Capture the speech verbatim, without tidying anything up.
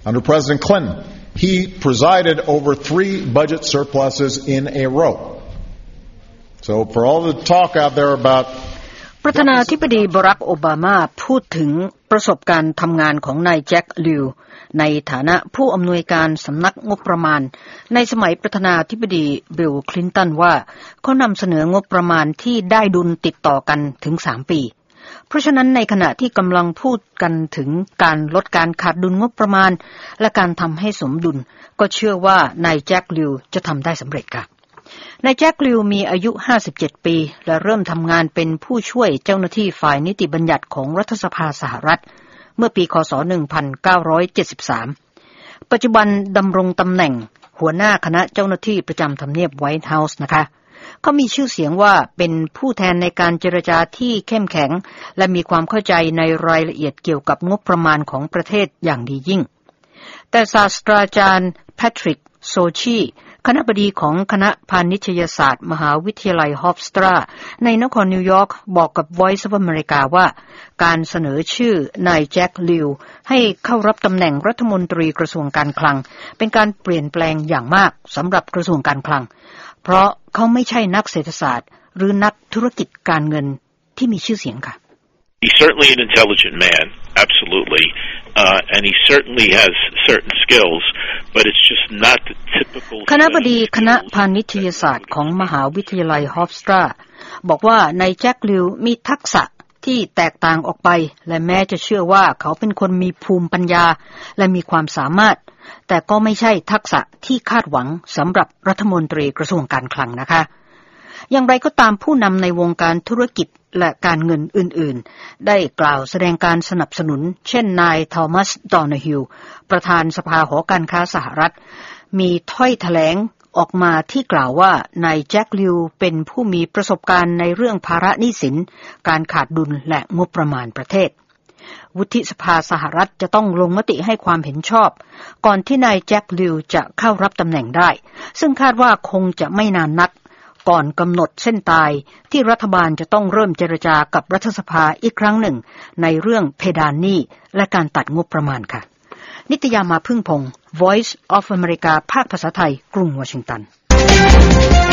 Under President Clinton, he presided over three budget surpluses in a row. So for all the talk out there about ประธานาธิบดีบารักโอบามาพูดถึงประสบการณ์ทำงานของนายแจ็คลิวในฐานะผู้อำนวยการสำนักงบประมาณในสมัยประธานาธิบดีบิลคลินตันว่าเขานำเสนองบประมาณที่ได้ดุลติดต่อกันถึงสามปีเพราะฉะนั้นในขณะที่กำลังพูดกันถึงการลดการขาดดุลงบประมาณและการทำให้สมดุลก็เชื่อว่านายแจ็คลิวจะทำได้สำเร็จค่ะนายแจ็คลิวมีอายุห้าสิบเจ็ดปีและเริ่มทำงานเป็นผู้ช่วยเจ้าหน้าที่ฝ่ายนิติบัญญัติของรัฐสภาสหรัฐเมื่อปีคศหนึ่งพันเก้าร้อยเจ็ดสิบสามปัจจุบันดำรงตำแหน่งหัวหน้าคณะเจ้าหน้าที่ประจำทำเนียบไวท์เฮาส์นะคะเขามีชื่อเสียงว่าเป็นผู้แทนในการเจรจาที่เข้มแข็งและมีความเข้าใจในรายละเอียดเกี่ยวกับงบประมาณของประเทศอย่างดียิ่งแต่ศาสตราจารย์แพทริกโซชีคณบดีของคณะพาณิชยศาสตร์มหาวิทยาลัยฮอฟสตราในนครนิวยอร์กบอกกับ Voice of America ว่าการเสนอชื่อนายแจ็คลิวให้เข้ารับตำแหน่งรัฐมนตรีกระทรวงการคลังเป็นการเปลี่ยนแปลงอย่างมากสำหรับกระทรวงการคลังเพราะเขาไม่ใช่นักเศรษฐศาสตร์หรือนักธุรกิจการเงินที่มีชื่อเสียงค่ะ He's certainly an intelligent man, absolutely, uh, and he certainly has certain skills, but it's just not the typical. คณบดีคณะพาณิชยศาสตร์ของมหาวิทยาลัยฮอฟสตราบอกว่านายแจ็คลิวมีทักษะที่แตกต่างออกไปและแม้จะเชื่อว่าเขาเป็นคนมีภูมิปัญญาและมีความสามารถแต่ก็ไม่ใช่ทักษะที่คาดหวังสำหรับรัฐมนตรีกระทรวงการคลังนะคะอย่างไรก็ตามผู้นำในวงการธุรกิจและการเงินอื่นๆได้กล่าวแสดงการสนับสนุนเช่นนายทอมัสดอนาฮิลประธานสภาหอการค้าสหรัฐมีถ้อยแถลงออกมาที่กล่าวว่านายแจ็คลิวเป็นผู้มีประสบการณ์ในเรื่องภาระหนี้สินการขาดดุลและงบประมาณประเทศวุฒิสภาสหรัฐจะต้องลงมติให้ความเห็นชอบก่อนที่นายแจ็คลิวจะเข้ารับตำแหน่งได้ซึ่งคาดว่าคงจะไม่นานนักก่อนกำหนดเส้นตายที่รัฐบาลจะต้องเริ่มเจรจากับรัฐสภาอีกครั้งหนึ่งในเรื่องเพดานหนี้และการตัดงบประมาณค่ะนิตยามาพึ่งพงศ์ Voice of America ภาคภาษาไทยกรุงวอชิงตัน